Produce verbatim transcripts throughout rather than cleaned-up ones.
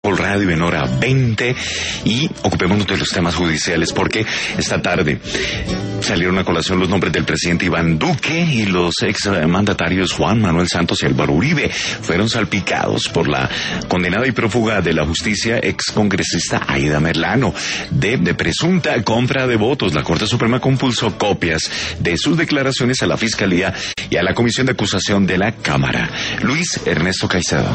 Caracol Radio en hora veinte y ocupémonos de los temas judiciales porque esta tarde salieron a colación los nombres del presidente Iván Duque y los ex mandatarios Juan Manuel Santos y Álvaro Uribe. Fueron salpicados por la condenada y prófuga de la justicia ex congresista Aida Merlano de, de presunta compra de votos. La Corte Suprema compulsó copias de sus declaraciones a la Fiscalía y a la Comisión de Acusación de la Cámara. Luis Ernesto Caicedo.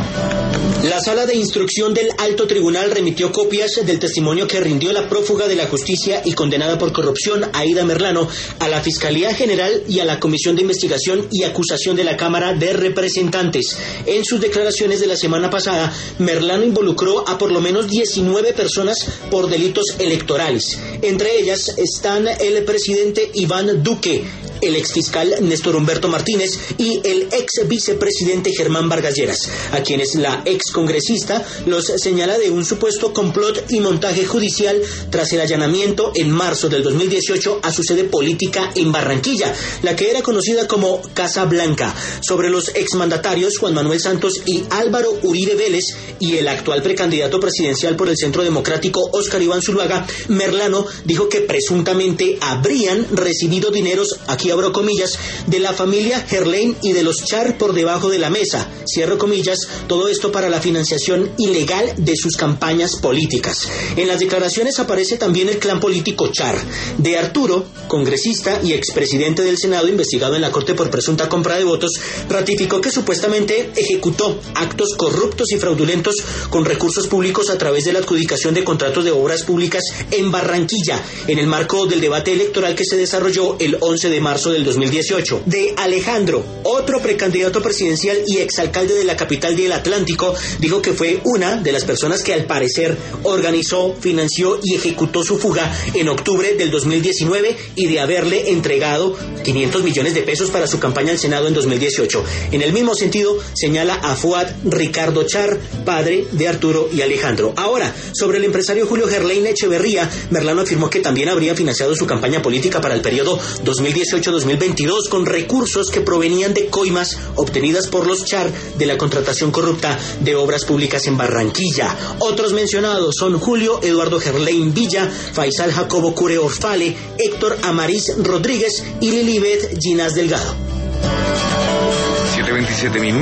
La Sala de Instrucción del Alto Tribunal remitió copias del testimonio que rindió la prófuga de la justicia y condenada por corrupción Aida Merlano a la Fiscalía General y a la Comisión de Investigación y Acusación de la Cámara de Representantes. En sus declaraciones de la semana pasada, Merlano involucró a por lo menos diecinueve personas por delitos electorales. Entre ellas están el presidente Iván Duque, el exfiscal Néstor Humberto Martínez y el ex vicepresidente Germán Vargas Lleras, a quienes la ex congresista los señala de un supuesto complot y montaje judicial tras el allanamiento en marzo del dos mil dieciocho a su sede política en Barranquilla, la que era conocida como Casa Blanca. Sobre los exmandatarios Juan Manuel Santos y Álvaro Uribe Vélez y el actual precandidato presidencial por el Centro Democrático Óscar Iván Zuluaga, Merlano dijo que presuntamente habrían recibido dineros, aquí abro comillas, de la familia Gerlain y de los Char por debajo de la mesa, cierro comillas, todo esto para la financiación ilegal de sus campañas políticas. En las declaraciones aparece también el clan político Char. De Arturo, congresista y expresidente del Senado investigado en la Corte por presunta compra de votos, ratificó que supuestamente ejecutó actos corruptos y fraudulentos con recursos públicos a través de la adjudicación de contratos de obras públicas en Barranquilla, en el marco del debate electoral que se desarrolló el once de marzo del dos mil dieciocho. De Alejandro, otro precandidato presidencial y exalcalde de la capital del Atlántico, dijo que fue una de las personas que al parecer organizó, financió y ejecutó su fuga en octubre del dos mil diecinueve y de haberle entregado quinientos millones de pesos para su campaña al Senado en dos mil dieciocho. En el mismo sentido, señala a Fuad Ricardo Char, padre de Arturo y Alejandro. Ahora, sobre el empresario Julio Gerlain Echeverría, Merlano afirmó que también habría financiado su campaña política para el periodo dos mil dieciocho a dos mil veintidós con recursos que provenían de coimas obtenidas por los Char de la contratación corrupta de obras públicas en Barranquilla. Otros mencionados son Julio Eduardo Gerlain Villa, Faisal Jacobo Cure Orfale, Héctor Amariz Rodríguez y Lilibet Ginás Delgado. siete veintisiete minutos.